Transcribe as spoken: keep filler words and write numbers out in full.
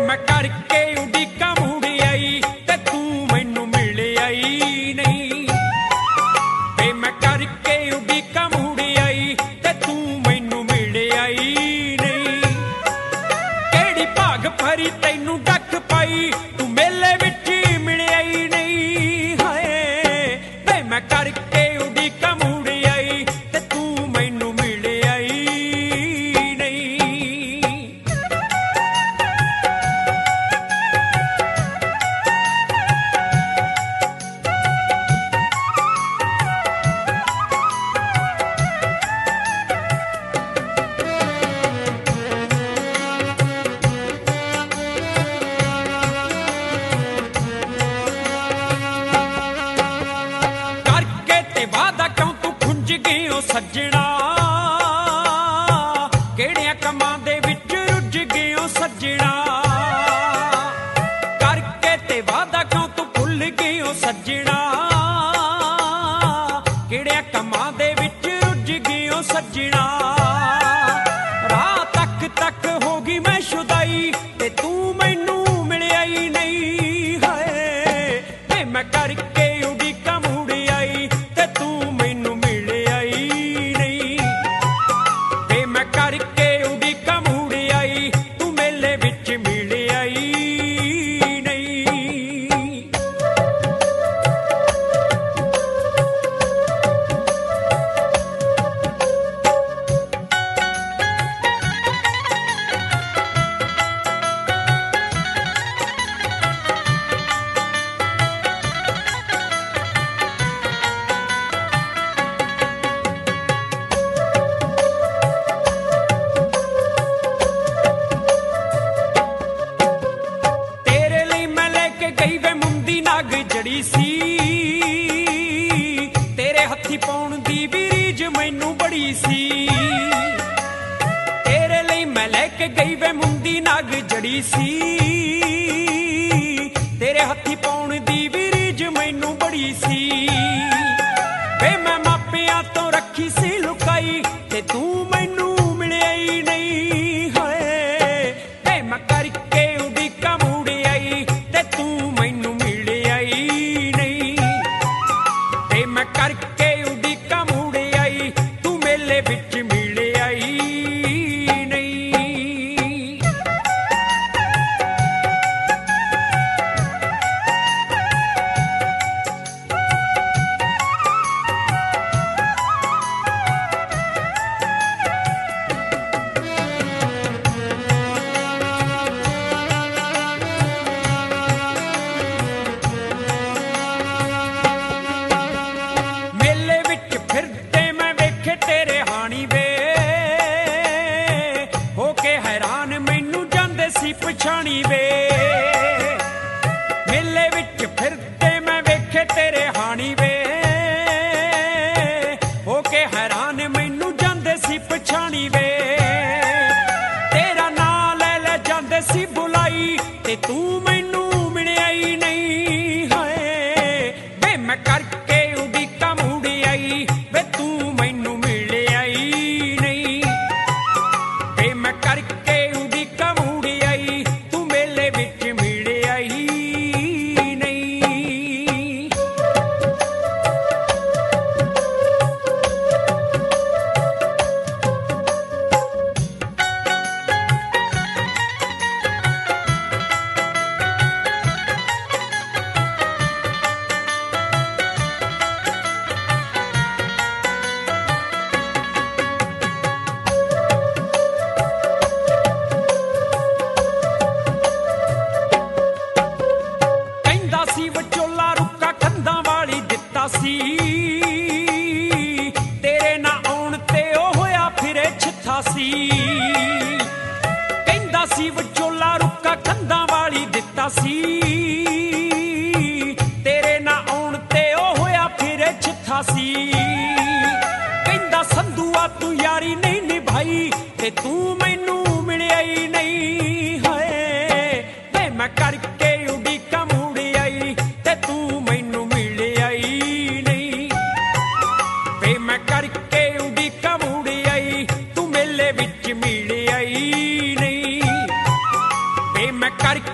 मैं करके उड़ीका मुड़ आई ते तू मैनू मिल आई नहीं। वे मैं करके उड़ीका मुड़ आई ते तू मैनू मिल आई नहीं। केड़ी भाग भरी तैनू डक पाई तू मेले विच मिल आई नहीं। हाय वे मैं करके उड़ीका मुड़ आई ते तू मैनू मिल आई नहीं। करके ते वादा क्यों तू खुंज गयो सज्जणा। किहड़ियां कमां दे विच रुझ गयो सज्जणा। करके ते वादा क्यों तू भुल गयो सज्जणा। किहड़ियां कमां दे विच रुझ गयो सज्जणा। राह तक तक हो गई मैं शुदाई ते तू मैनू मिल आई नहीं। हाय वे मैं करके उड़ीका मुड़ आई ते तू मैनू मिल आई नहीं। वे मैं करके उड़ीका मुड़ आई तू मेले विच मिल आई नहीं। तेरे ਲਈ मैं लेके गई वे मुंदी नाग जड़ी सी। तेरे हत्थी पाउण दी भी रीझ मैनू बड़ी सी। तेरे ਲਈ मैं लेके गई वे मुंदी नाग जड़ी सी। तेरे हत्थी पाउण दी भी रीझ मैनू बड़ी सी। वे मैं मापियां तो रखी सी लुकाई ते तू मैनू मिल आई नहीं। हाय वे मैं करके उड़ीका मुड़ आई ते तू मैनू मिल आई नहीं। वे मैं करके उड़ीका मुड़ आई तू मेले विच मिल आई नहीं। मेले विच फिरदे मैं वेखे तेरे हाणी वे। हो के हैरान मैनू जांदे सी पछाणी वे। मेले विच फिरदे मैं वेखे तेरे हाणी वे। हो के हैरान मैनू जांदे सी पछाणी वे। तेरा नां ले ले जांदे सी बुलाई ते तू मैनू मिल आई नहीं। हाय वे मैं करके उड़ीका मुड़ आई वे तू मैनू मिल आई नहीं। वे मैं करके उड़ीका मुड़ आई तू मेले विच मिल आई नहीं। ਕਹਿੰਦਾ ਸੀ ਵਿਚੋਲਾ ਰੁੱਕਾ ਕੰਧਾਂ ਵਾਲੀ ਦਿੱਤਾ ਸੀ। ਤੇਰੇ ਨਾ ਆਉਣ ਤੇ ਉਹ ਹੋਇਆ ਫਿਰੇ ਛਿੱਥਾ ਸੀ। ਕਹਿੰਦਾ ਸੀ ਵਿਚੋਲਾ ਰੁੱਕਾ ਕੰਧਾਂ ਵਾਲੀ ਦਿੱਤਾ ਸੀ। ਤੇਰੇ ਨਾ ਆਉਣ ਤੇ ਉਹ ਹੋਇਆ ਫਿਰੇ ਛਿੱਥਾ ਸੀ। ਕਹਿੰਦਾ ਸੰਧੂਆ ਤੂੰ ਯਾਰੀ ਨਹੀਂ ਨਿਭਾਈ ਤੇ ਤੂੰ ਮੈਨੂੰ ਮਿਲ आई नहीं। हाय वे मैं करके उड़ीका मुड़ आई ते तू मैनू मिल आई नहीं। वे मैं करके उड़ीका मुड़ आई तू मेले विच मिल आई नहीं। वे ਮੈਂ ਕਰਕੇ